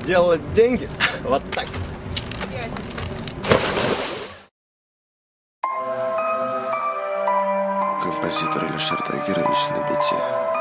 делать деньги вот так. Композитор Алишер Тагирович на бите.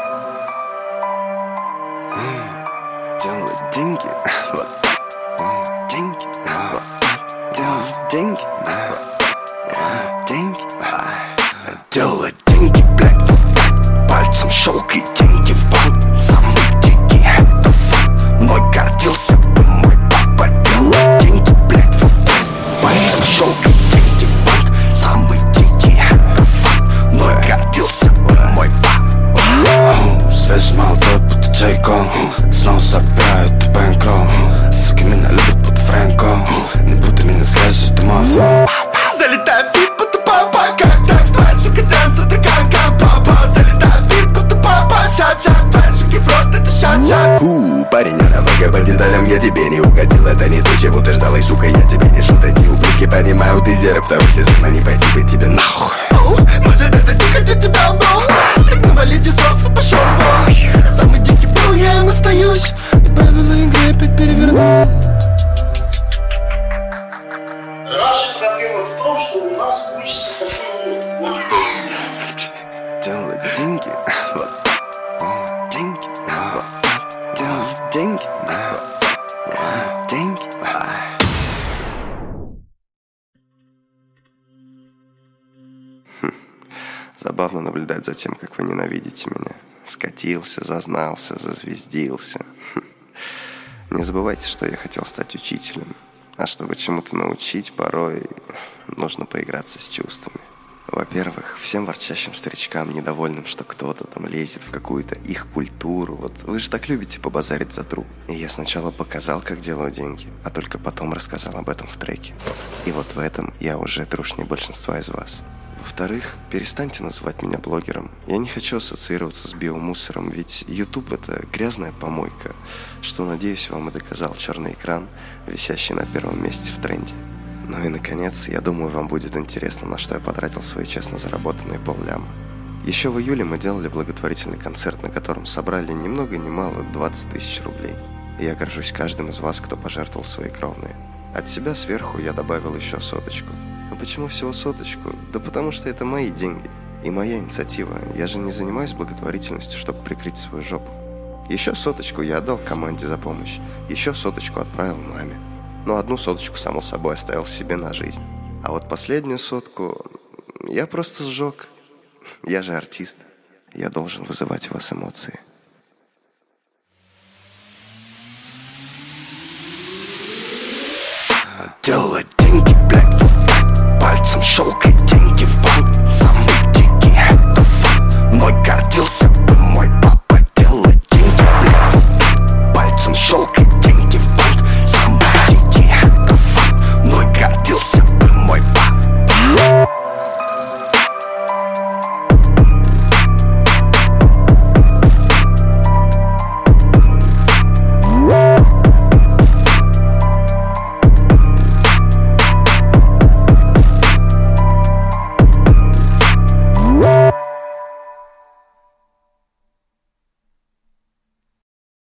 Делать деньги вот так. Деньги вот так. Делать деньги вот так. Деньги. Делать деньги, блядь, вот так. Пальцем щелкай, деньги в банк. Самый дикий, это факт. Мной гордился бы мой папа. Делать деньги, блядь, вот так. Пальцем щелкай, деньги в банк. Самый дикий, это факт. Мной гордился бы мой папа. Связь молодой, будто Джейко. Снова собирают бэнкролл. Суки меня любят, будто Фрэнко. Не буду меня связывать, ты мой флоу. Залетаю в бит, будто папа. Как так, твоя сука, дэнс, это как папа. Залетаю в бит, будто папа. Шат-шат, твоя суки в рот, это шат-шат. Парень, она вага по деталям, я тебе не угодил. Это не то, чего ты ждал, и сука, я тебе не шут. Эти ублюдки понимают, ты зеры второй сезон, а не пойти быть тебе нахуй. Может это дико для тебя был? Так навали дисов и пошел вон. Самый дикий был, я им остаюсь. И правила игры опять переверну. Наша проблема в том, что у нас учится такой Делать деньги, вот так. Деньги, вот так. Делать деньги, вот так. Деньги. Забавно наблюдать за тем, как вы ненавидите меня. Скатился, зазнался, зазвездился. Не забывайте, что я хотел стать учителем. А чтобы чему-то научить, порой нужно поиграться с чувствами. Во-первых, всем ворчащим старичкам, недовольным, что кто-то там лезет в какую-то их культуру. Вот вы же так любите побазарить за труп. И я сначала показал, как делаю деньги, а только потом рассказал об этом в треке. И вот в этом я уже трушнее большинства из вас. Во-вторых, перестаньте называть меня блогером. Я не хочу ассоциироваться с биомусором, ведь YouTube — это грязная помойка, что, надеюсь, вам и доказал черный экран, висящий на первом месте в тренде. Ну и, наконец, я думаю, вам будет интересно, на что я потратил свои честно заработанные полляма. Еще в июле мы делали благотворительный концерт, на котором собрали ни много ни мало 20 тысяч рублей. И я горжусь каждым из вас, кто пожертвовал свои кровные. От себя сверху я добавил еще 100. А почему всего 100? Да потому что это мои деньги и моя инициатива. Я же не занимаюсь благотворительностью, чтобы прикрыть свою жопу. Еще 100 я отдал команде за помощь. Еще 100 отправил маме. Но 1 100, само собой, оставил себе на жизнь. А вот последнюю 100 я просто сжег. Я же артист. Я должен вызывать у вас эмоции. Делать деньги, блядь, вот так. Пальцем щелкай, деньги